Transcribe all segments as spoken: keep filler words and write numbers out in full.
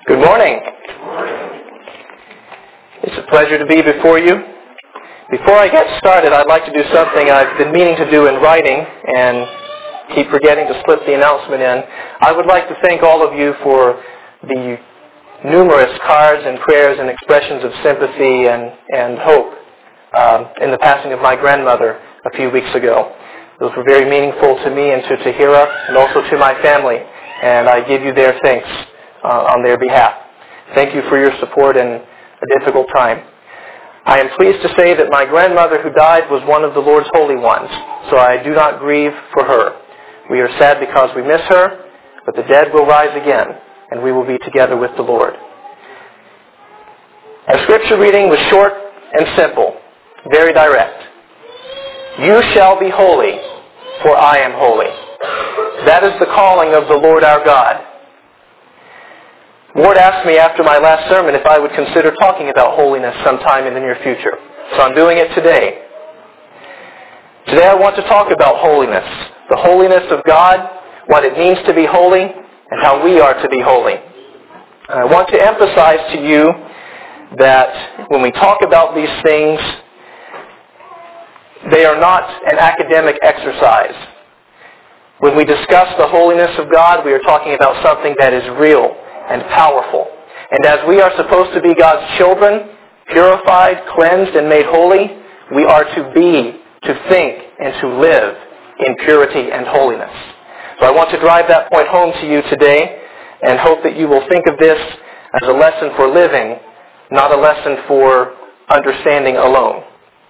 Good morning. It's a pleasure to be before you. Before I get started, I'd like to do something I've been meaning to do in writing and keep forgetting to slip the announcement in. I would like to thank all of you for the numerous cards and prayers and expressions of sympathy and, and hope um, in the passing of my grandmother a few weeks ago. Those were very meaningful to me and to Tahira and also to my family, and I give you their thanks uh, on their behalf. Thank you for your support in a difficult time. I am pleased to say that my grandmother who died was one of the Lord's holy ones, so I do not grieve for her. We are sad because we miss her, but the dead will rise again, and we will be together with the Lord. Our scripture reading was short and simple, very direct. You shall be holy, for I am holy. That is the calling of the Lord our God. Ward asked me after my last sermon if I would consider talking about holiness sometime in the near future. So I'm doing it today. Today I want to talk about holiness. The holiness of God, what it means to be holy, and how we are to be holy. And I want to emphasize to you that when we talk about these things, they are not an academic exercise. When we discuss the holiness of God, we are talking about something that is real and powerful. And as we are supposed to be God's children, purified, cleansed, and made holy, we are to be, to think, and to live in purity and holiness. So I want to drive that point home to you today and hope that you will think of this as a lesson for living, not a lesson for understanding alone.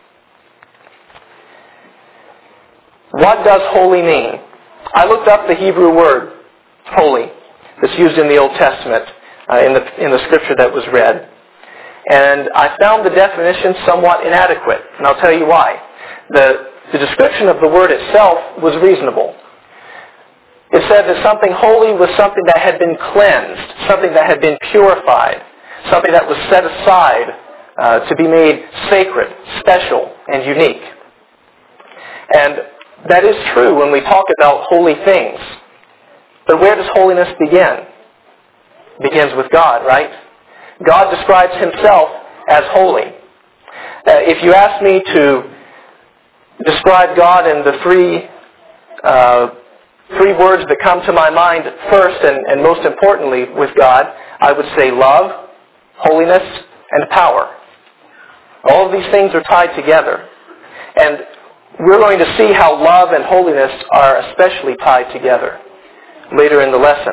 What does holy mean? I looked up the Hebrew word, holy, that's used in the Old Testament, uh, in the in the scripture that was read. And I found the definition somewhat inadequate, and I'll tell you why. The, the description of the word itself was reasonable. It said that something holy was something that had been cleansed, something that had been purified, something that was set aside uh, to be made sacred, special, and unique. And that is true when we talk about holy things. But where does holiness begin? It begins with God, right? God describes himself as holy. Uh, if you ask me to describe God in the three uh, three words that come to my mind first and, and most importantly with God, I would say love, holiness, and power. All of these things are tied together. And we're going to see how love and holiness are especially tied together later in the lesson.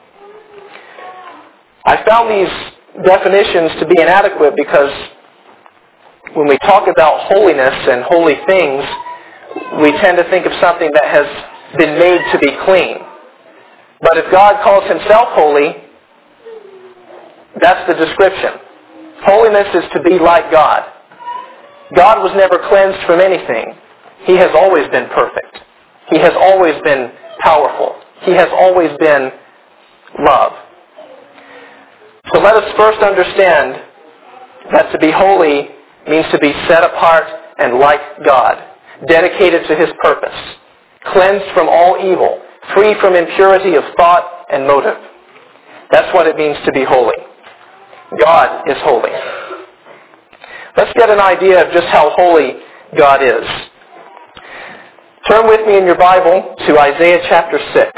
I found these definitions to be inadequate because when we talk about holiness and holy things, we tend to think of something that has been made to be clean. But if God calls himself holy, that's the description. Holiness is to be like God. God was never cleansed from anything. He has always been perfect. He has always been powerful. He has always been love. So let us first understand that to be holy means to be set apart and like God, dedicated to his purpose, cleansed from all evil, free from impurity of thought and motive. That's what it means to be holy. God is holy. Let's get an idea of just how holy God is. Turn with me in your Bible to Isaiah chapter six.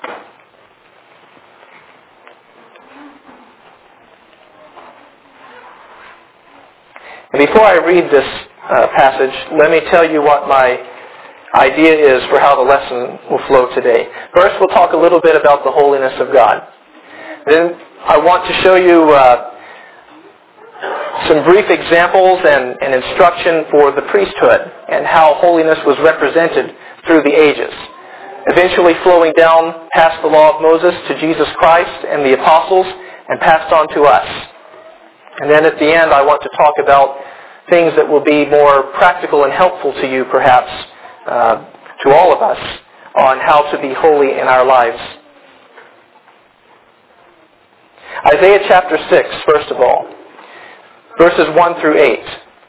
And before I read this uh, passage, let me tell you what my idea is for how the lesson will flow today. First, we'll talk a little bit about the holiness of God. Then I want to show you uh, some brief examples and, and instruction for the priesthood and how holiness was represented through the ages, eventually flowing down past the law of Moses to Jesus Christ and the apostles and passed on to us. And then at the end I want to talk about things that will be more practical and helpful to you perhaps, uh, to all of us, on how to be holy in our lives. Isaiah chapter six, first of all, verses one through eight.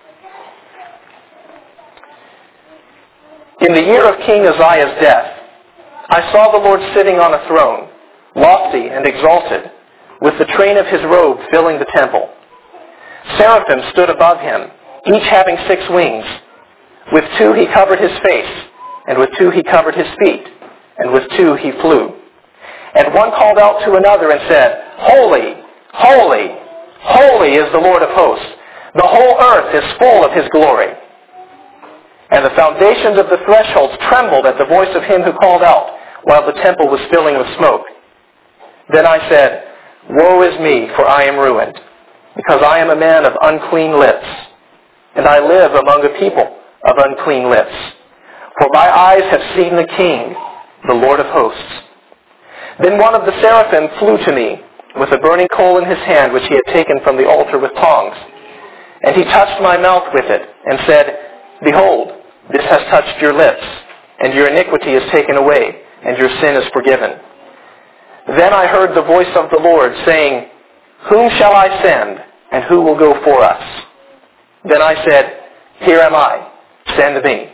In the year of King Uzziah's death, I saw the Lord sitting on a throne, lofty and exalted, with the train of his robe filling the temple. Seraphim stood above him, each having six wings. With two he covered his face, and with two he covered his feet, and with two he flew. And one called out to another and said, Holy, holy, holy is the Lord of hosts. The whole earth is full of his glory. And the foundations of the thresholds trembled at the voice of him who called out, while the temple was filling with smoke. Then I said, Woe is me, for I am ruined, because I am a man of unclean lips, and I live among a people of unclean lips. For my eyes have seen the King, the Lord of hosts. Then one of the seraphim flew to me, with a burning coal in his hand, which he had taken from the altar with tongs. And he touched my mouth with it, and said, Behold, this has touched your lips, and your iniquity is taken away, and your sin is forgiven. Then I heard the voice of the Lord saying, Whom shall I send, and who will go for us? Then I said, Here am I, send me.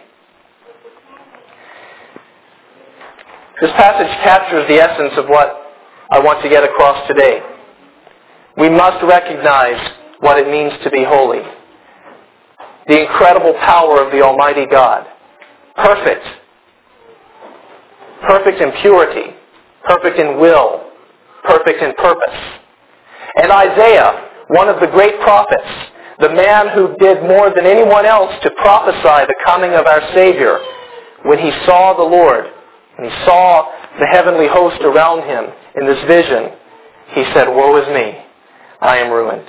This passage captures the essence of what I want to get across today. We must recognize what it means to be holy. The incredible power of the Almighty God. Perfect. Perfect in purity. Perfect in will. Perfect in purpose. And Isaiah, one of the great prophets, the man who did more than anyone else to prophesy the coming of our Savior, when he saw the Lord, and he saw the heavenly host around him in this vision, he said, Woe is me, I am ruined.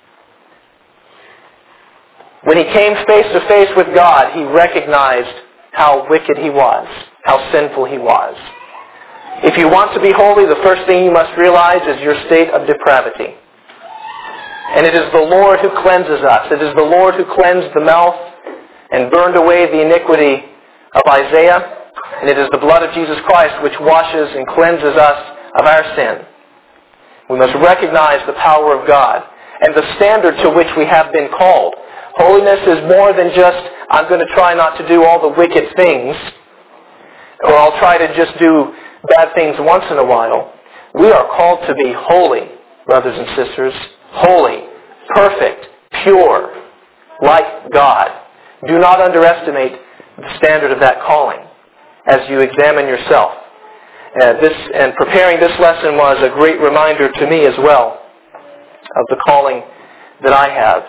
When he came face to face with God, he recognized how wicked he was, how sinful he was. If you want to be holy, the first thing you must realize is your state of depravity. And it is the Lord who cleanses us. It is the Lord who cleansed the mouth and burned away the iniquity of Isaiah. And it is the blood of Jesus Christ which washes and cleanses us of our sin. We must recognize the power of God and the standard to which we have been called. Holiness is more than just, I'm going to try not to do all the wicked things, or I'll try to just do bad things once in a while. We are called to be holy, brothers and sisters. Holy, perfect, pure, like God. Do not underestimate the standard of that calling as you examine yourself. Uh, this, and preparing this lesson was a great reminder to me as well of the calling that I have.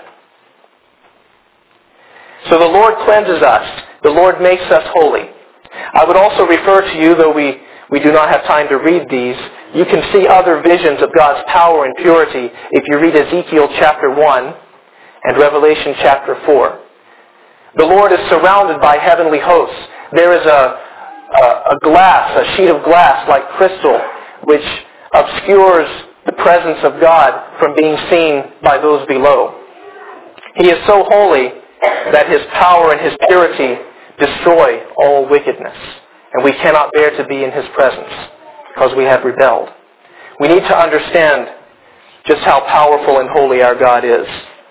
So the Lord cleanses us. The Lord makes us holy. I would also refer to you, though we, we do not have time to read these, you can see other visions of God's power and purity if you read Ezekiel chapter one and Revelation chapter four. The Lord is surrounded by heavenly hosts. There is a, a, a glass, a sheet of glass like crystal, which obscures the presence of God from being seen by those below. He is so holy that his power and his purity destroy all wickedness. And we cannot bear to be in his presence because we have rebelled. We need to understand just how powerful and holy our God is.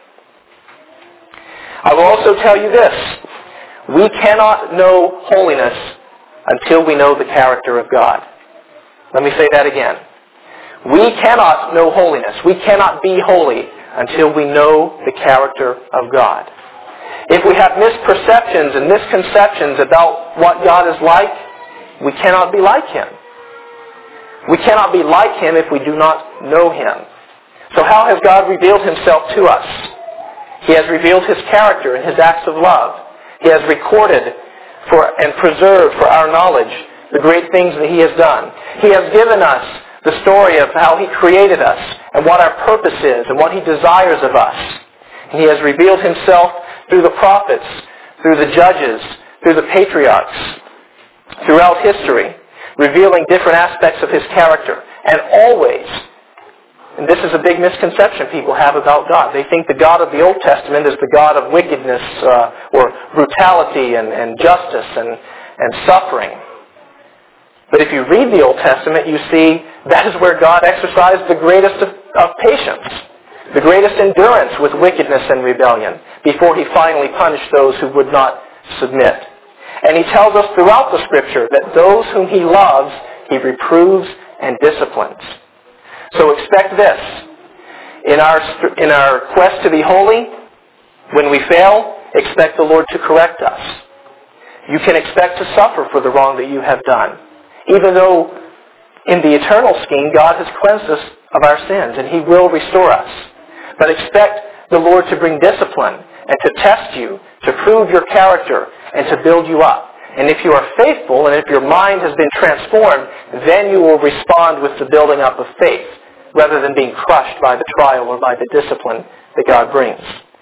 I will also tell you this. We cannot know holiness until we know the character of God. Let me say that again. We cannot know holiness. We cannot be holy until we know the character of God. If we have misperceptions and misconceptions about what God is like, we cannot be like him. We cannot be like him if we do not know him. So how has God revealed himself to us? He has revealed his character and his acts of love. He has recorded for and preserved for our knowledge the great things that he has done. He has given us the story of how he created us and what our purpose is and what he desires of us. And he has revealed himself through the prophets, through the judges, through the patriarchs, throughout history, revealing different aspects of his character. And always, and this is a big misconception people have about God. They think the God of the Old Testament is the God of wickedness uh, or brutality and, and justice and, and suffering. But if you read the Old Testament, you see that is where God exercised the greatest of, of patience, the greatest endurance with wickedness and rebellion, before he finally punished those who would not submit. And he tells us throughout the Scripture that those whom he loves, he reproves and disciplines. So expect this. In our, in our quest to be holy, when we fail, expect the Lord to correct us. You can expect to suffer for the wrong that you have done, even though in the eternal scheme, God has cleansed us of our sins, and He will restore us. But expect the Lord to bring discipline and to test you, to prove your character, and to build you up. And if you are faithful, and if your mind has been transformed, then you will respond with the building up of faith, rather than being crushed by the trial or by the discipline that God brings.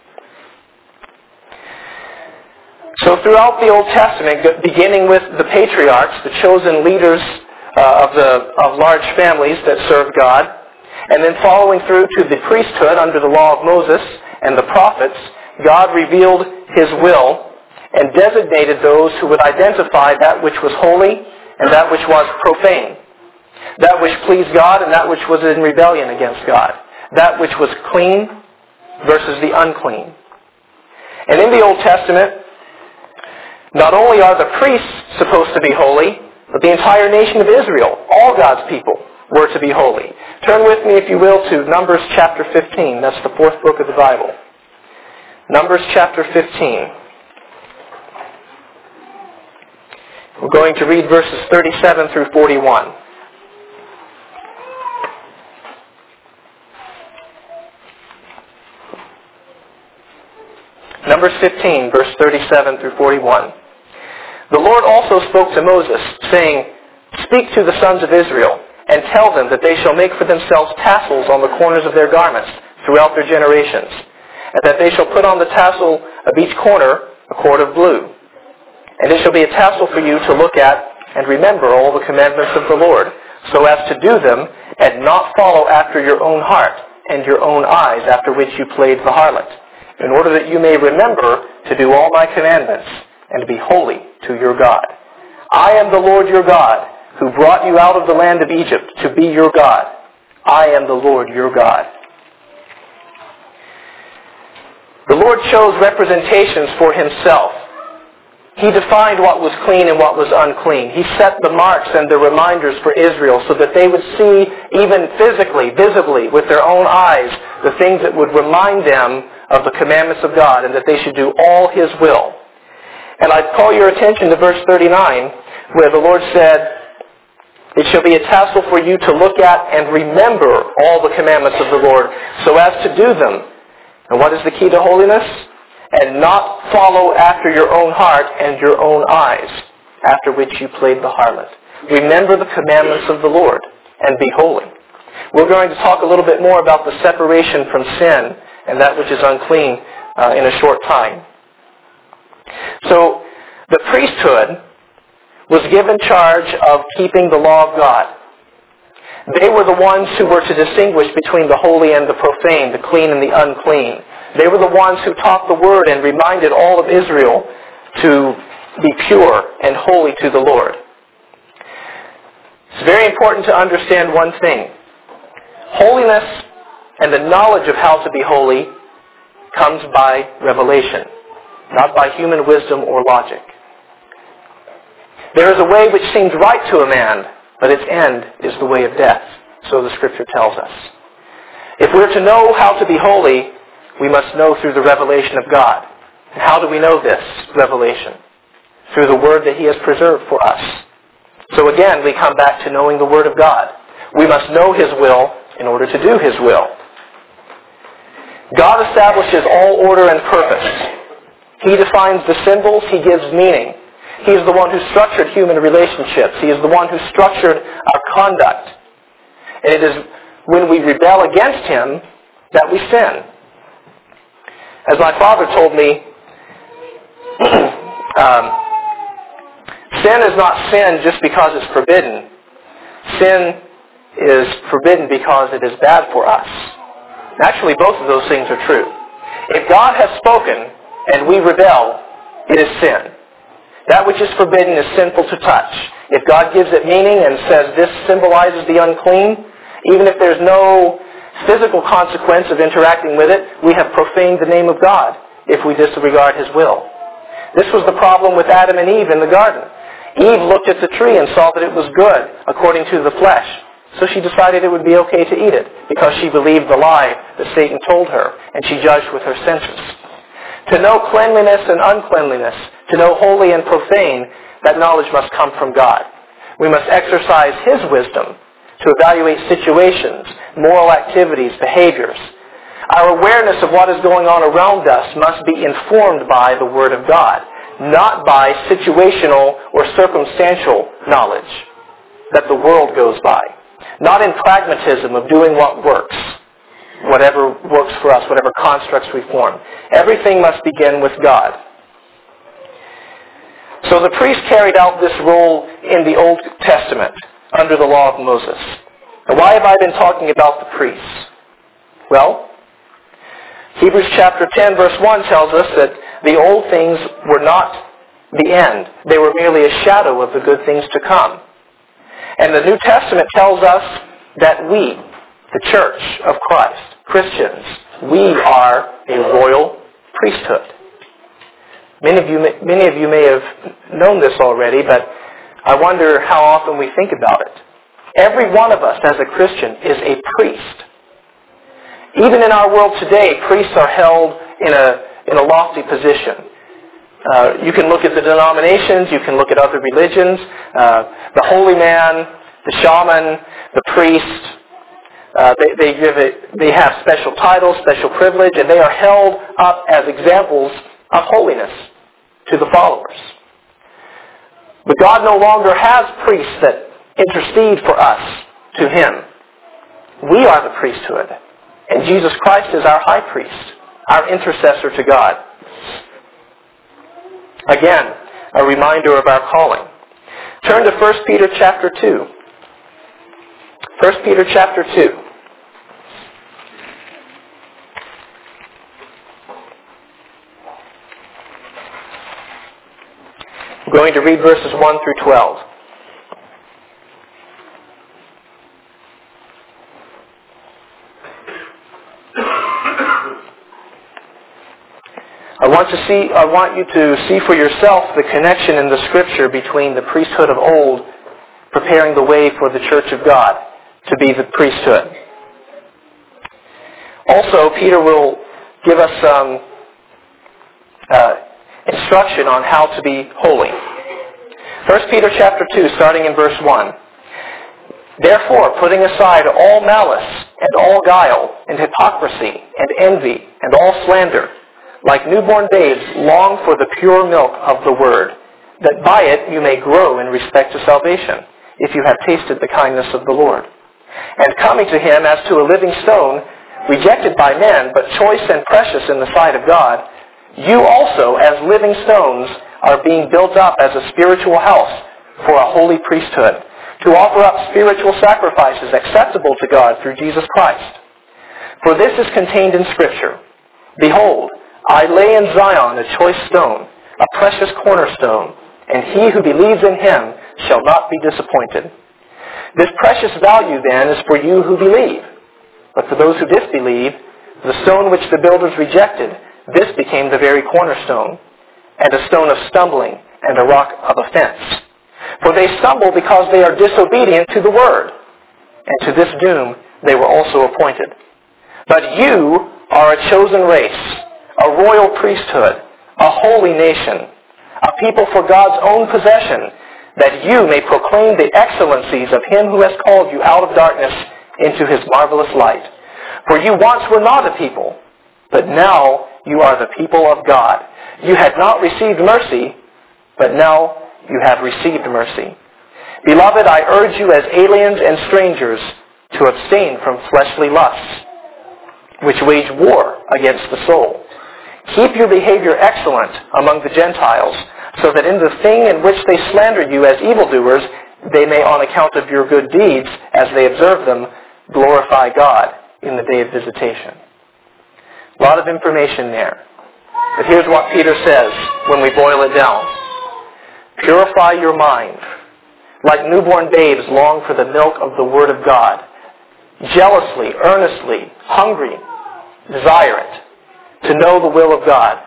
So throughout the Old Testament, beginning with the patriarchs, the chosen leaders uh, of, the, of large families that served God, and then following through to the priesthood under the law of Moses and the prophets, God revealed His will and designated those who would identify that which was holy and that which was profane, that which pleased God and that which was in rebellion against God, that which was clean versus the unclean. And in the Old Testament, not only are the priests supposed to be holy, but the entire nation of Israel, all God's people, were to be holy. Turn with me, if you will, to Numbers chapter fifteen. That's the fourth book of the Bible. Numbers chapter fifteen. We're going to read verses thirty-seven through forty-one. Numbers fifteen, verse thirty-seven through forty-one. The Lord also spoke to Moses, saying, "Speak to the sons of Israel, and tell them that they shall make for themselves tassels on the corners of their garments throughout their generations, and that they shall put on the tassel of each corner a cord of blue. And it shall be a tassel for you to look at and remember all the commandments of the Lord, so as to do them, and not follow after your own heart and your own eyes, after which you played the harlot, in order that you may remember to do all my commandments, and be holy to your God. I am the Lord your God, who brought you out of the land of Egypt to be your God. I am the Lord your God." The Lord chose representations for Himself. He defined what was clean and what was unclean. He set the marks and the reminders for Israel so that they would see, even physically, visibly, with their own eyes, the things that would remind them of the commandments of God, and that they should do all His will. And I'd call your attention to verse thirty-nine, where the Lord said, "It shall be a tassel for you to look at and remember all the commandments of the Lord, so as to do them." And what is the key to holiness? "And not follow after your own heart and your own eyes, after which you played the harlot." Remember the commandments of the Lord and be holy. We're going to talk a little bit more about the separation from sin and that which is unclean uh, in a short time. So, the priesthood was given charge of keeping the law of God. They were the ones who were to distinguish between the holy and the profane, the clean and the unclean. They were the ones who taught the Word and reminded all of Israel to be pure and holy to the Lord. It's very important to understand one thing. Holiness and the knowledge of how to be holy comes by revelation, not by human wisdom or logic. There is a way which seems right to a man, but its end is the way of death, so the Scripture tells us. If we're to know how to be holy, we must know through the revelation of God. And how do we know this revelation? Through the Word that He has preserved for us. So again, we come back to knowing the Word of God. We must know His will in order to do His will. God establishes all order and purpose. He defines the symbols. He gives meaning. He is the one who structured human relationships. He is the one who structured our conduct. And it is when we rebel against Him that we sin. As my father told me, um, sin is not sin just because it's forbidden. Sin is forbidden because it is bad for us. Actually, both of those things are true. If God has spoken and we rebel, it is sin. That which is forbidden is sinful to touch. If God gives it meaning and says this symbolizes the unclean, even if there's no physical consequence of interacting with it, we have profaned the name of God if we disregard His will. This was the problem with Adam and Eve in the garden. Eve looked at the tree and saw that it was good according to the flesh. So she decided it would be okay to eat it because she believed the lie that Satan told her, and she judged with her senses. To know cleanliness and uncleanliness, to know holy and profane, that knowledge must come from God. We must exercise His wisdom to evaluate situations, moral activities, behaviors. Our awareness of what is going on around us must be informed by the Word of God, not by situational or circumstantial knowledge that the world goes by. Not in pragmatism of doing what works, whatever works for us, whatever constructs we form. Everything must begin with God. So the priest carried out this role in the Old Testament under the law of Moses. And why have I been talking about the priests? Well, Hebrews chapter ten verse one tells us that the old things were not the end. They were merely a shadow of the good things to come. And the New Testament tells us that we, the church of Christ, Christians, we are a royal priesthood. Many of you may, many of you may have known this already, but I wonder how often we think about it. Every one of us as a Christian is a priest. Even in our world today, priests are held in a, in a lofty position. Uh, you can look at the denominations, you can look at other religions, uh, the holy man, the shaman, the priest, uh, they, they, give it, they have special titles, special privilege, and they are held up as examples of holiness to the followers. But God no longer has priests that intercede for us to Him. We are the priesthood, and Jesus Christ is our high priest, our intercessor to God. Again, a reminder of our calling. Turn to First Peter chapter two. First Peter chapter two. I'm going to read verses one through twelve. I want to see. I want you to see for yourself the connection in the Scripture between the priesthood of old preparing the way for the church of God to be the priesthood. Also, Peter will give us some uh, instruction on how to be holy. First Peter chapter two, starting in verse one. Therefore, putting aside all malice and all guile and hypocrisy and envy and all slander, like newborn babes, long for the pure milk of the word, that by it you may grow in respect to salvation, if you have tasted the kindness of the Lord. And coming to Him as to a living stone, rejected by men, but choice and precious in the sight of God, you also, as living stones, are being built up as a spiritual house for a holy priesthood, to offer up spiritual sacrifices acceptable to God through Jesus Christ. For this is contained in Scripture. Behold, I lay in Zion a choice stone, a precious cornerstone, and he who believes in Him shall not be disappointed. This precious value, then, is for you who believe. But for those who disbelieve, the stone which the builders rejected, this became the very cornerstone, and a stone of stumbling and a rock of offense. For they stumble because they are disobedient to the word, and to this doom they were also appointed. But you are a chosen race, a royal priesthood, a holy nation, a people for God's own possession, that you may proclaim the excellencies of Him who has called you out of darkness into His marvelous light. For you once were not a people, but now you are the people of God. You had not received mercy, but now you have received mercy. Beloved, I urge you as aliens and strangers to abstain from fleshly lusts, which wage war against the soul. Keep your behavior excellent among the Gentiles, so that in the thing in which they slander you as evildoers, they may, on account of your good deeds, as they observe them, glorify God in the day of visitation. A lot of information there. But here's what Peter says when we boil it down. Purify your mind. Like newborn babes, long for the milk of the Word of God. Jealously, earnestly, hungry, desire it. To know the will of God.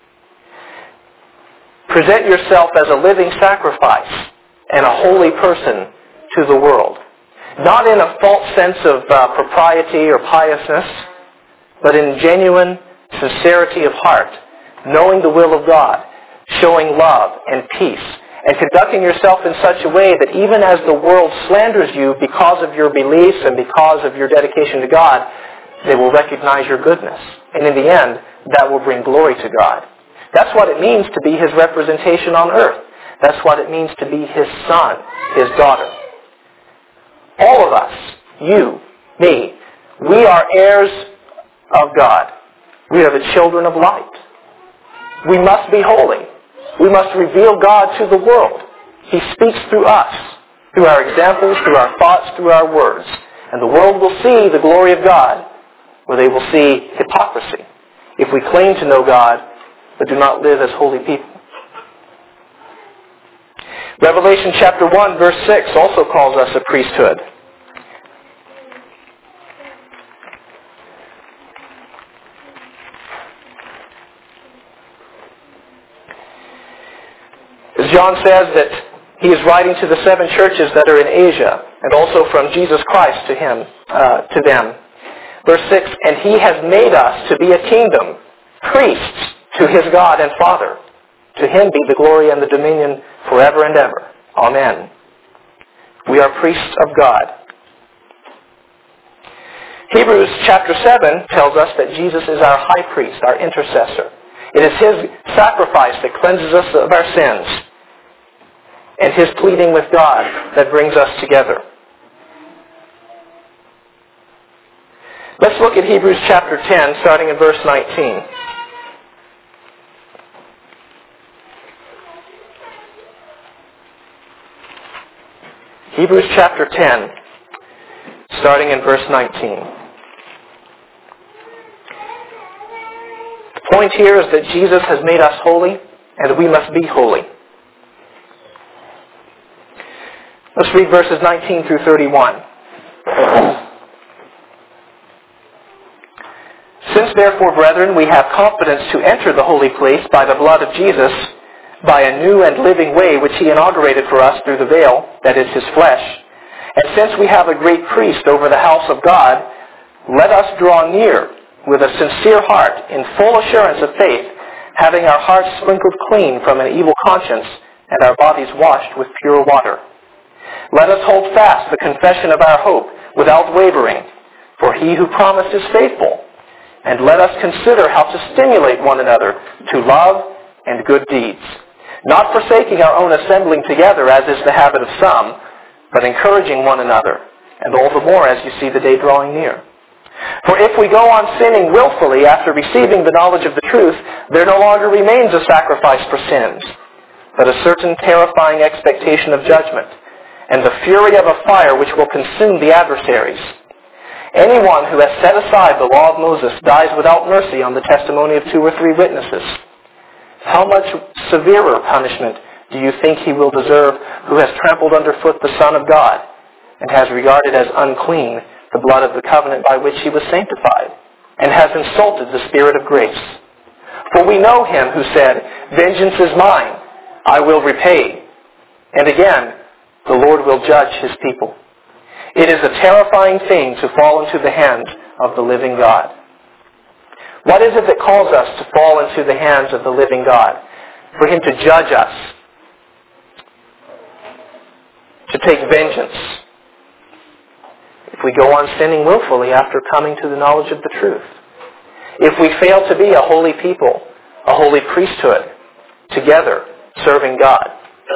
Present yourself as a living sacrifice and a holy person to the world. Not in a false sense of uh, propriety or piousness, but in genuine sincerity of heart, knowing the will of God, showing love and peace, and conducting yourself in such a way that even as the world slanders you because of your beliefs and because of your dedication to God, they will recognize your goodness. And in the end, that will bring glory to God. That's what it means to be His representation on earth. That's what it means to be His son, His daughter. All of us, you, me, we are heirs of God. We are the children of light. We must be holy. We must reveal God to the world. He speaks through us, through our examples, through our thoughts, through our words. And the world will see the glory of God, or they will see hypocrisy if we claim to know God but do not live as holy people. Revelation chapter one, verse six also calls us a priesthood. As John says that he is writing to the seven churches that are in Asia, and also from Jesus Christ to him, uh, to them. Verse six, and he has made us to be a kingdom, priests to his God and Father. To him be the glory and the dominion forever and ever. Amen. We are priests of God. Hebrews chapter seven tells us that Jesus is our high priest, our intercessor. It is his sacrifice that cleanses us of our sins, and his pleading with God that brings us together. Let's look at Hebrews chapter ten, starting in verse nineteen. Hebrews chapter ten, starting in verse nineteen. The point here is that Jesus has made us holy, and we must be holy. Let's read verses nineteen through thirty-one. Since therefore, brethren, we have confidence to enter the holy place by the blood of Jesus, by a new and living way which he inaugurated for us through the veil, that is his flesh. And since we have a great priest over the house of God, let us draw near with a sincere heart, in full assurance of faith, having our hearts sprinkled clean from an evil conscience and our bodies washed with pure water. Let us hold fast the confession of our hope without wavering, for he who promised is faithful. And let us consider how to stimulate one another to love and good deeds, not forsaking our own assembling together, as is the habit of some, but encouraging one another, and all the more as you see the day drawing near. For if we go on sinning willfully after receiving the knowledge of the truth, there no longer remains a sacrifice for sins, but a certain terrifying expectation of judgment, and the fury of a fire which will consume the adversaries. Anyone who has set aside the law of Moses dies without mercy on the testimony of two or three witnesses. How much severer punishment do you think he will deserve who has trampled underfoot the Son of God and has regarded as unclean the blood of the covenant by which he was sanctified and has insulted the Spirit of grace? For we know him who said, vengeance is mine, I will repay. And again, the Lord will judge his people. It is a terrifying thing to fall into the hands of the living God. What is it that calls us to fall into the hands of the living God? For him to judge us, to take vengeance, if we go on sinning willfully after coming to the knowledge of the truth. If we fail to be a holy people, a holy priesthood, together serving God.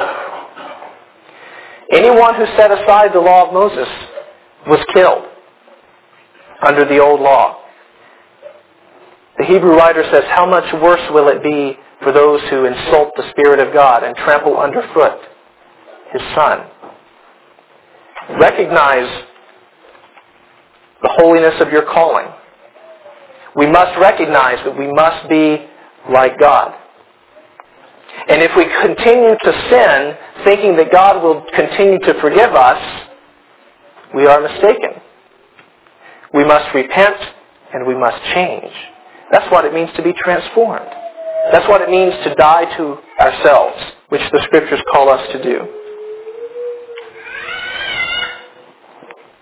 Anyone who set aside the law of Moses was killed under the old law. The Hebrew writer says, how much worse will it be for those who insult the Spirit of God and trample underfoot his Son? Recognize the holiness of your calling. We must recognize that we must be like God. And if we continue to sin, thinking that God will continue to forgive us, we are mistaken. We must repent and we must change. That's what it means to be transformed. That's what it means to die to ourselves, which the Scriptures call us to do.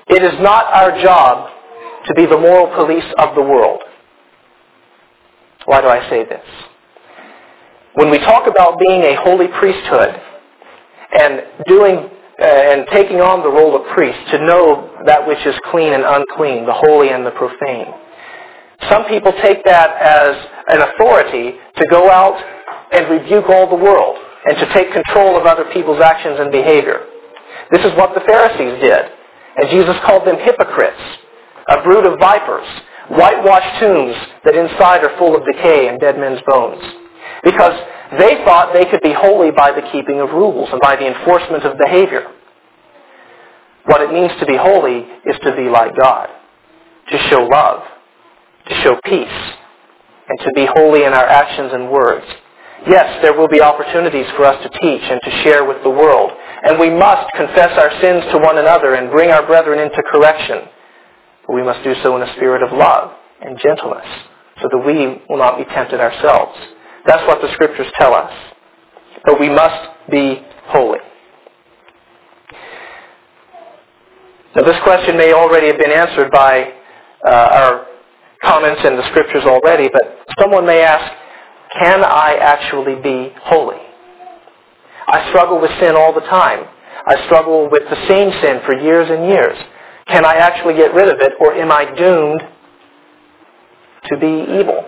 It is not our job to be the moral police of the world. Why do I say this? When we talk about being a holy priesthood and doing uh, and taking on the role of priest, to know that which is clean and unclean, the holy and the profane, some people take that as an authority to go out and rebuke all the world and to take control of other people's actions and behavior. This is what the Pharisees did. And Jesus called them hypocrites, a brood of vipers, whitewashed tombs that inside are full of decay and dead men's bones. Because they thought they could be holy by the keeping of rules and by the enforcement of behavior. What it means to be holy is to be like God, to show love, to show peace, and to be holy in our actions and words. Yes, there will be opportunities for us to teach and to share with the world, and we must confess our sins to one another and bring our brethren into correction. But we must do so in a spirit of love and gentleness, so that we will not be tempted ourselves. That's what the Scriptures tell us. But we must be holy. Now, this question may already have been answered by uh, our comments in the Scriptures already, but someone may ask, can I actually be holy? I struggle with sin all the time. I struggle with the same sin for years and years. Can I actually get rid of it, or am I doomed to be evil?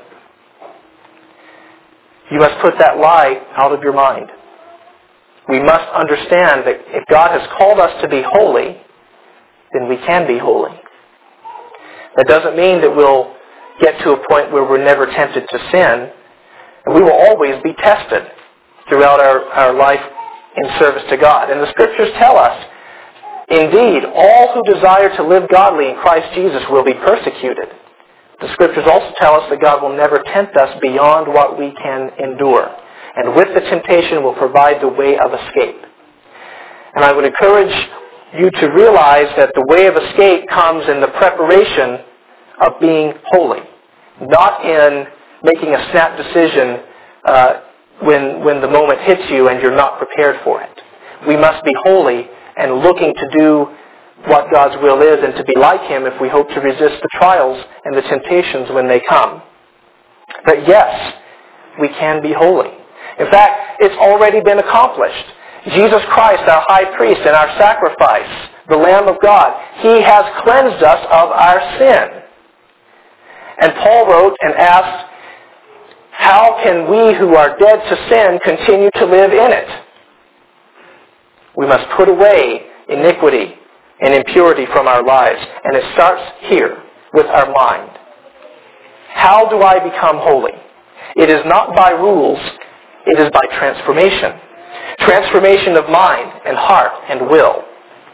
You must put that lie out of your mind. We must understand that if God has called us to be holy, then we can be holy. That doesn't mean that we'll get to a point where we're never tempted to sin. And we will always be tested throughout our, our life in service to God. And the Scriptures tell us, indeed, all who desire to live godly in Christ Jesus will be persecuted. The Scriptures also tell us that God will never tempt us beyond what we can endure. And with the temptation will provide the way of escape. And I would encourage you to realize that the way of escape comes in the preparation of being holy, not in making a snap decision uh, when, when the moment hits you and you're not prepared for it. We must be holy and looking to do what God's will is and to be like Him if we hope to resist the trials and the temptations when they come. But yes, we can be holy. In fact, it's already been accomplished. Jesus Christ, our high priest and our sacrifice, the Lamb of God, He has cleansed us of our sin. And Paul wrote and asked, how can we who are dead to sin continue to live in it? We must put away iniquity and impurity from our lives. And it starts here with our mind. How do I become holy? It is not by rules, it is by transformation. Transformation of mind and heart and will.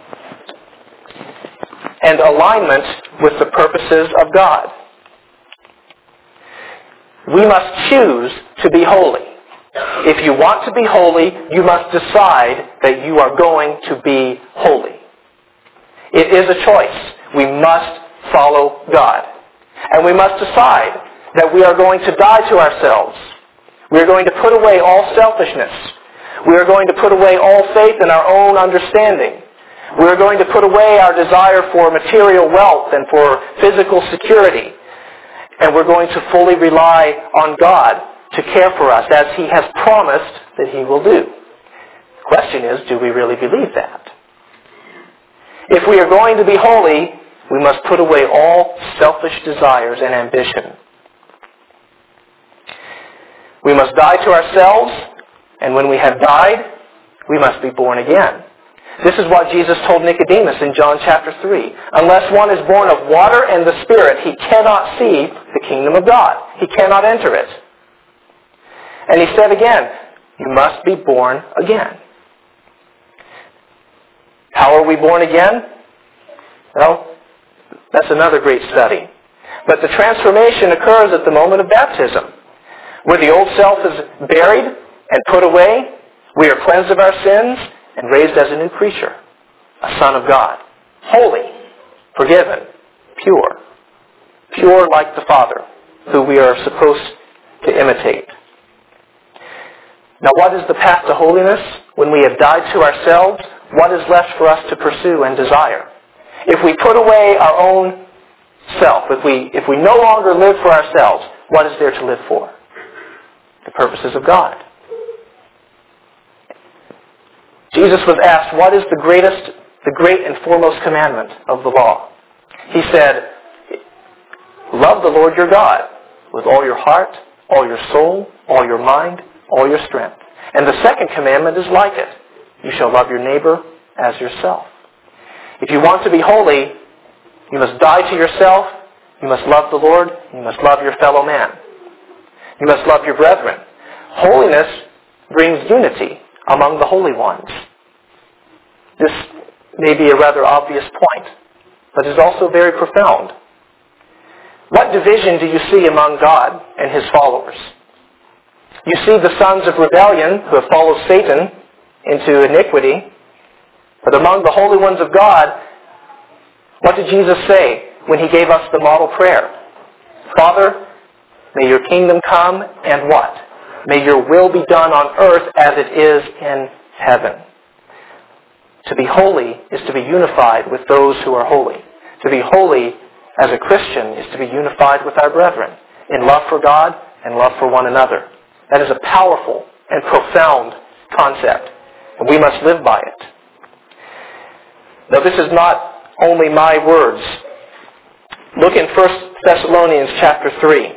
And alignment with the purposes of God. We must choose to be holy. If you want to be holy, you must decide that you are going to be holy. It is a choice. We must follow God. And we must decide that we are going to die to ourselves. We are going to put away all selfishness. We are going to put away all faith in our own understanding. We are going to put away our desire for material wealth and for physical security. And we're going to fully rely on God to care for us as He has promised that He will do. The question is, do we really believe that? If we are going to be holy, we must put away all selfish desires and ambition. We must die to ourselves, and when we have died, we must be born again. This is what Jesus told Nicodemus in John chapter three. Unless one is born of water and the Spirit, he cannot see the kingdom of God. He cannot enter it. And he said again, you must be born again. How are we born again? Well, that's another great study. But the transformation occurs at the moment of baptism, where the old self is buried and put away. We are cleansed of our sins and raised as a new creature, a son of God, holy, forgiven, pure, pure like the Father, who we are supposed to imitate. Now, what is the path to holiness? When we have died to ourselves, what is left for us to pursue and desire? If we put away our own self, if we, if we no longer live for ourselves, what is there to live for? The purposes of God. Jesus was asked, what is the greatest, the great and foremost commandment of the law? He said, love the Lord your God with all your heart, all your soul, all your mind, all your strength. And the second commandment is like it. You shall love your neighbor as yourself. If you want to be holy, you must die to yourself, you must love the Lord, you must love your fellow man. You must love your brethren. Holiness brings unity among the holy ones. This may be a rather obvious point, but is also very profound. What division do you see among God and His followers? You see the sons of rebellion who have followed Satan into iniquity, but among the holy ones of God, what did Jesus say when He gave us the model prayer? Father, may your kingdom come, and what? May your will be done on earth as it is in heaven. To be holy is to be unified with those who are holy. To be holy as a Christian is to be unified with our brethren in love for God and love for one another. That is a powerful and profound concept, and we must live by it. Now, this is not only my words. Look in First Thessalonians chapter three.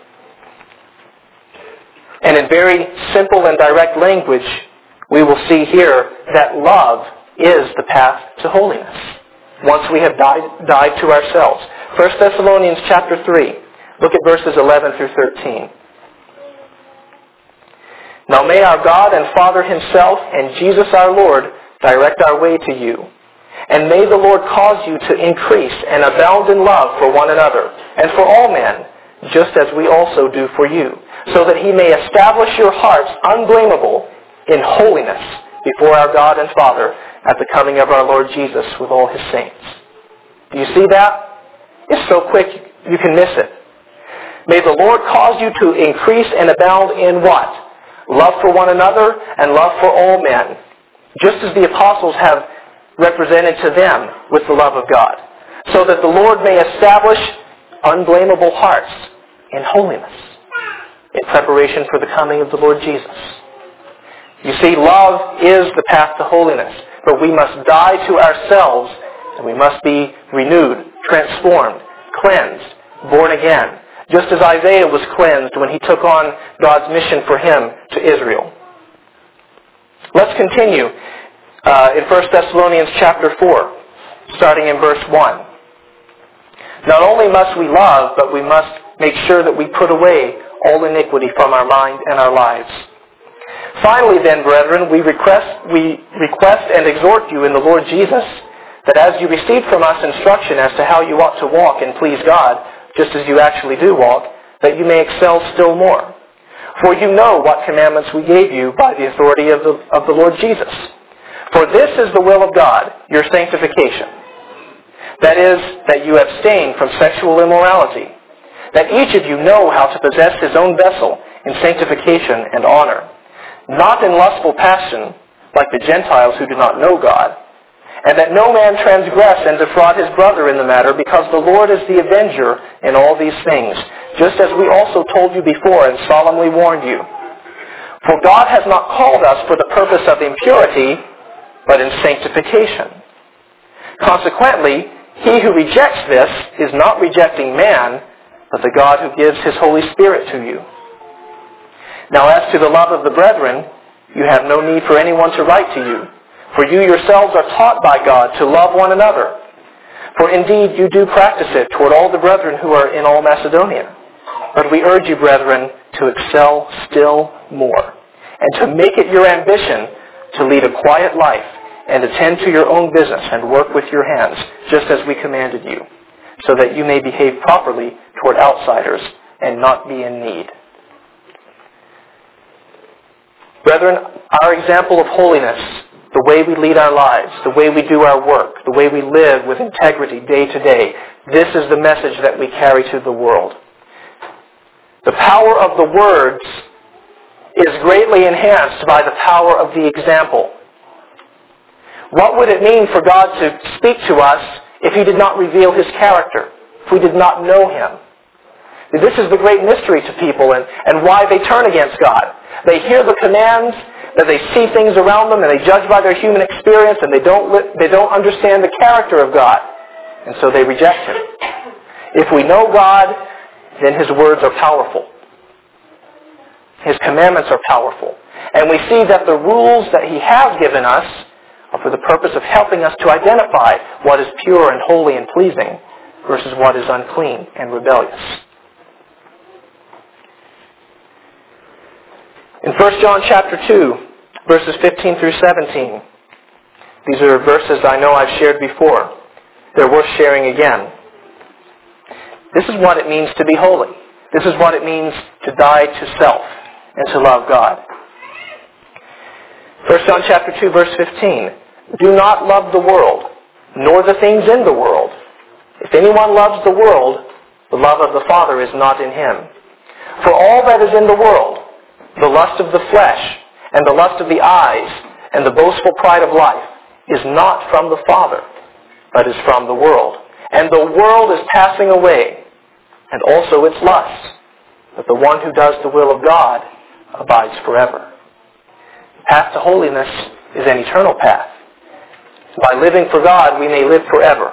And in very simple and direct language, we will see here that love is the path to holiness once we have died, died to ourselves. First Thessalonians chapter three. Look at verses eleven through thirteen. Now may our God and Father Himself and Jesus our Lord direct our way to you. And may the Lord cause you to increase and abound in love for one another and for all men, just as we also do for you, so that He may establish your hearts unblameable in holiness before our God and Father at the coming of our Lord Jesus with all His saints. Do you see that? It's so quick you can miss it. May the Lord cause you to increase and abound in what? Love for one another and love for all men, just as the apostles have represented to them with the love of God, so that the Lord may establish unblameable hearts in holiness in preparation for the coming of the Lord Jesus. You see, love is the path to holiness, but we must die to ourselves, and we must be renewed, transformed, cleansed, born again, just as Isaiah was cleansed when he took on God's mission for him to Israel. Let's continue uh, in First Thessalonians chapter four, starting in verse one. Not only must we love, but we must make sure that we put away all iniquity from our mind and our lives. Finally then, brethren, we request, we request and exhort you in the Lord Jesus that as you received from us instruction as to how you ought to walk and please God, just as you actually do walk, that you may excel still more. For you know what commandments we gave you by the authority of the, of the Lord Jesus. For this is the will of God, your sanctification. That is, that you abstain from sexual immorality, that each of you know how to possess his own vessel in sanctification and honor, not in lustful passion, like the Gentiles who do not know God, and that no man transgress and defraud his brother in the matter, because the Lord is the avenger in all these things, just as we also told you before and solemnly warned you. For God has not called us for the purpose of impurity, but in sanctification. Consequently, he who rejects this is not rejecting man, but the God who gives his Holy Spirit to you. Now as to the love of the brethren, you have no need for anyone to write to you, for you yourselves are taught by God to love one another. For indeed you do practice it toward all the brethren who are in all Macedonia. But we urge you, brethren, to excel still more, and to make it your ambition to lead a quiet life and attend to your own business and work with your hands, just as we commanded you, so that you may behave properly toward outsiders and not be in need. Brethren, our example of holiness, the way we lead our lives, the way we do our work, the way we live with integrity day to day, this is the message that we carry to the world. The power of the words is greatly enhanced by the power of the example. What would it mean for God to speak to us if he did not reveal his character, if we did not know him? This is the great mystery to people and, and why they turn against God. They hear the commands, that they see things around them, and they judge by their human experience, and they don't, li- they don't understand the character of God. And so they reject him. If we know God, then his words are powerful. His commandments are powerful. And we see that the rules that he has given us are for the purpose of helping us to identify what is pure and holy and pleasing versus what is unclean and rebellious. In First John chapter two, verses fifteen through seventeen, these are verses I know I've shared before. They're worth sharing again. This is what it means to be holy. This is what it means to die to self and to love God. First John chapter two, verse fifteen. Do not love the world, nor the things in the world. If anyone loves the world, the love of the Father is not in him. For all that is in the world, the lust of the flesh, and the lust of the eyes, and the boastful pride of life, is not from the Father, but is from the world. And the world is passing away, and also its lusts. But the one who does the will of God abides forever. The path to holiness is an eternal path. By living for God, we may live forever.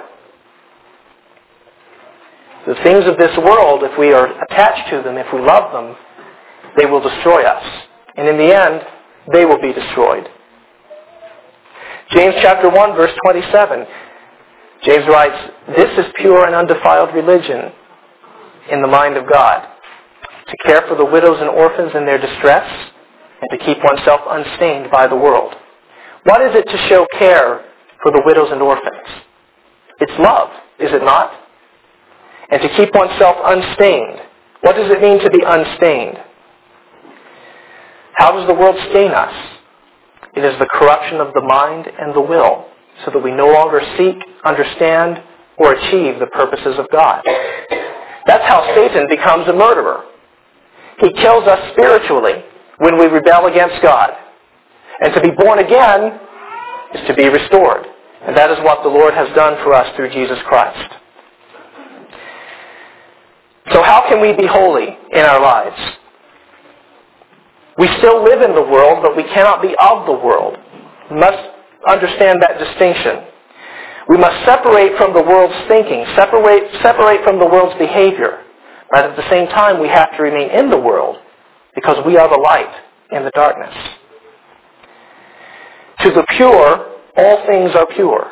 The things of this world, if we are attached to them, if we love them, they will destroy us. And in the end, they will be destroyed. James chapter one, verse twenty-seven. James writes, "This is pure and undefiled religion in the mind of God, to care for the widows and orphans in their distress, and to keep oneself unstained by the world." What is it to show care for the widows and orphans? It's love, is it not? And to keep oneself unstained. What does it mean to be unstained? How does the world stain us? It is the corruption of the mind and the will, so that we no longer seek, understand, or achieve the purposes of God. That's how Satan becomes a murderer. He kills us spiritually when we rebel against God. And to be born again is to be restored. And that is what the Lord has done for us through Jesus Christ. So how can we be holy in our lives? We still live in the world, but we cannot be of the world. We must understand that distinction. We must separate from the world's thinking, separate, separate from the world's behavior. But at the same time, we have to remain in the world because we are the light in the darkness. To the pure, all things are pure.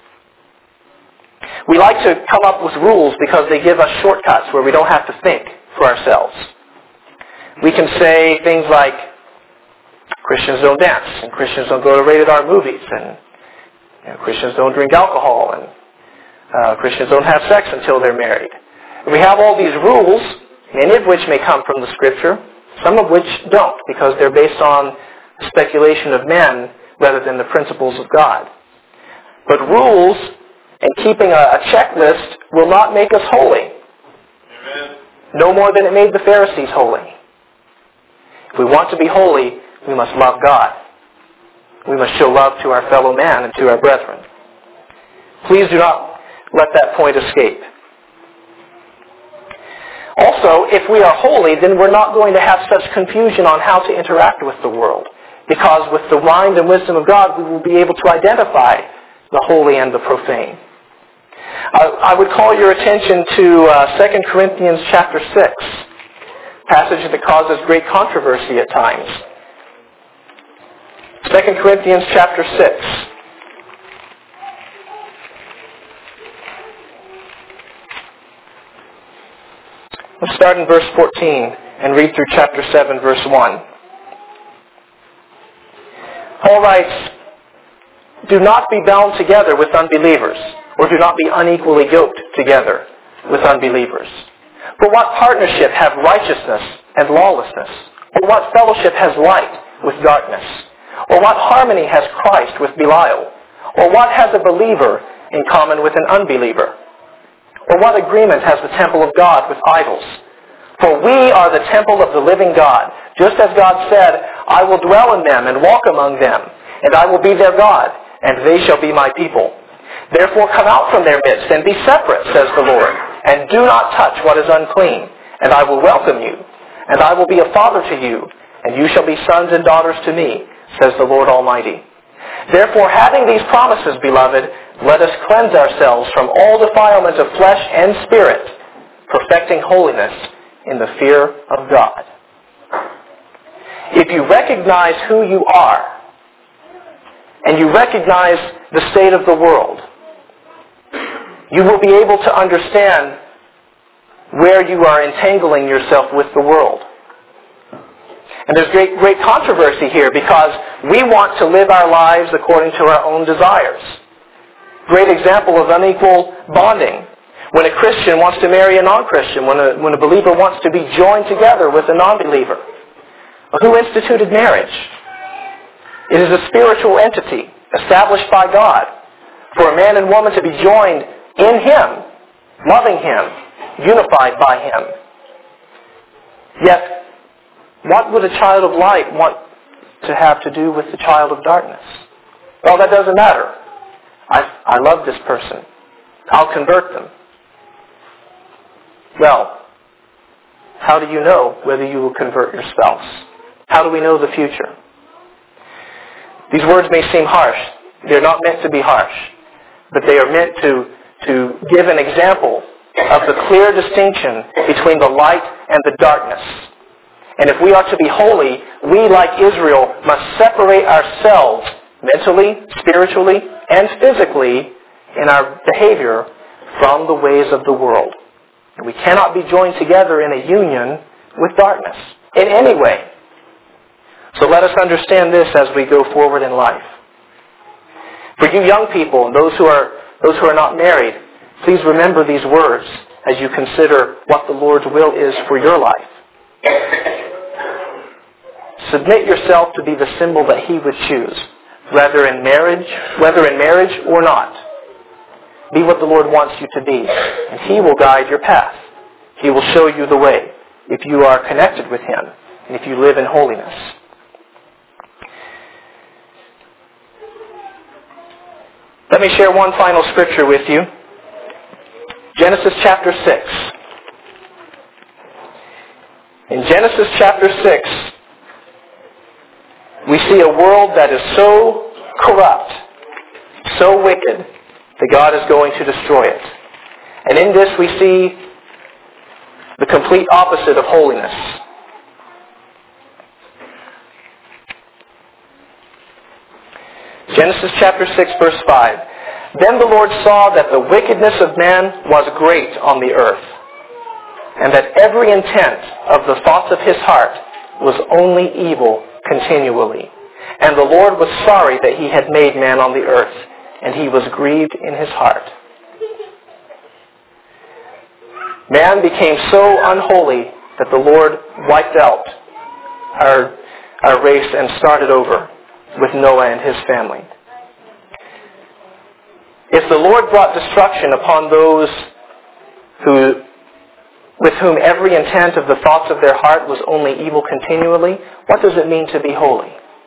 We like to come up with rules because they give us shortcuts where we don't have to think for ourselves. We can say things like, Christians don't dance, and Christians don't go to rated R movies, and you know, Christians don't drink alcohol, and uh, Christians don't have sex until they're married. And we have all these rules, many of which may come from the Scripture, some of which don't, because they're based on speculation of men rather than the principles of God. But rules and keeping a, a checklist will not make us holy. Amen. No more than it made the Pharisees holy. If we want to be holy, we must love God. We must show love to our fellow man and to our brethren. Please do not let that point escape. Also, if we are holy, then we're not going to have such confusion on how to interact with the world. Because with the mind and wisdom of God, we will be able to identify the holy and the profane. I, I would call your attention to uh, Second Corinthians chapter six, passage that causes great controversy at times. Second Corinthians chapter six. Let's start in verse fourteen and read through chapter seven, verse one. Paul writes, "Do not be bound together with unbelievers, or do not be unequally yoked together with unbelievers. For what partnership have righteousness and lawlessness? Or what fellowship has light with darkness? Or what harmony has Christ with Belial? Or what has a believer in common with an unbeliever? Or what agreement has the temple of God with idols? For we are the temple of the living God, just as God said, I will dwell in them and walk among them, and I will be their God, and they shall be my people. Therefore come out from their midst and be separate, says the Lord, and do not touch what is unclean, and I will welcome you, and I will be a father to you, and you shall be sons and daughters to me, says the Lord Almighty. Therefore, having these promises, beloved, let us cleanse ourselves from all defilement of flesh and spirit, perfecting holiness in the fear of God. If you recognize who you are, and you recognize the state of the world, you will be able to understand where you are entangling yourself with the world. And there's great, great controversy here because we want to live our lives according to our own desires. Great example of unequal bonding. When a Christian wants to marry a non-Christian, when a, when a believer wants to be joined together with a non-believer. Who instituted marriage? It is a spiritual entity established by God for a man and woman to be joined in Him, loving Him, unified by Him. Yet, what would a child of light want to have to do with the child of darkness? Well, that doesn't matter. I, I love this person. I'll convert them. Well, how do you know whether you will convert your spouse? How do we know the future? These words may seem harsh. They're not meant to be harsh. But they are meant to, to give an example of the clear distinction between the light and the darkness. And if we are to be holy, we, like Israel, must separate ourselves mentally, spiritually, and physically in our behavior from the ways of the world. And we cannot be joined together in a union with darkness in any way. So let us understand this as we go forward in life. For you young people and those who are those who are not married, please remember these words as you consider what the Lord's will is for your life. Submit yourself to be the symbol that He would choose, whether in marriage, whether in marriage or not. Be what the Lord wants you to be, and He will guide your path. He will show you the way if you are connected with Him and if you live in holiness. Let me share one final scripture with you. Genesis chapter six. In Genesis chapter six, we see a world that is so corrupt, so wicked, that God is going to destroy it. And in this we see the complete opposite of holiness. Genesis chapter six, verse five. Then the Lord saw that the wickedness of man was great on the earth, and that every intent of the thoughts of his heart was only evil continually. And the Lord was sorry that He had made man on the earth, and He was grieved in His heart. Man became so unholy that the Lord wiped out our, our race and started over with Noah and his family. If the Lord brought destruction upon those who, with whom every intent of the thoughts of their heart was only evil continually, what does it mean to be holy?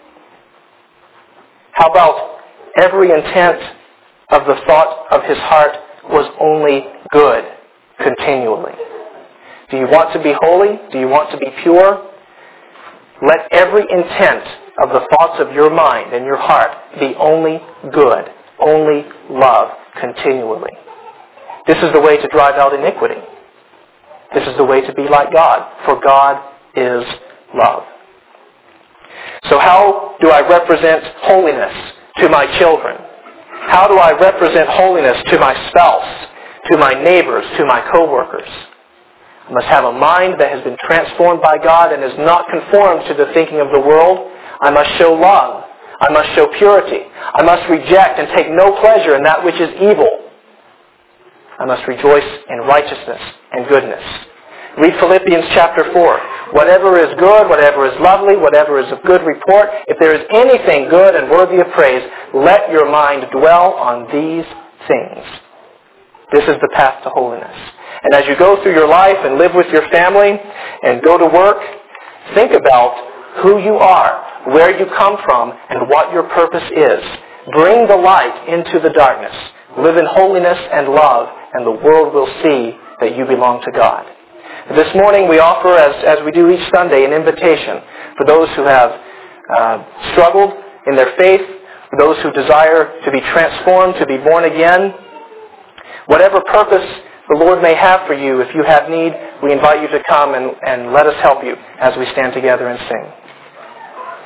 How about every intent of the thought of his heart was only good continually? Do you want to be holy? Do you want to be pure? Let every intent of the thoughts of your mind and your heart be only good, only love continually. This is the way to drive out iniquity. This is the way to be like God, for God is love. So how do I represent holiness to my children? How do I represent holiness to my spouse, to my neighbors, to my co-workers? I must have a mind that has been transformed by God and is not conformed to the thinking of the world. I must show love. I must show purity. I must reject and take no pleasure in that which is evil. I must rejoice in righteousness and goodness. Read Philippians chapter four. Whatever is good, whatever is lovely, whatever is of good report, if there is anything good and worthy of praise, let your mind dwell on these things. This is the path to holiness. And as you go through your life and live with your family and go to work, think about who you are, where you come from, and what your purpose is. Bring the light into the darkness. Live in holiness and love, and the world will see that you belong to God. This morning we offer, as, as we do each Sunday, an invitation for those who have uh, struggled in their faith, for those who desire to be transformed, to be born again. Whatever purpose the Lord may have for you, if you have need, we invite you to come and, and let us help you as we stand together and sing.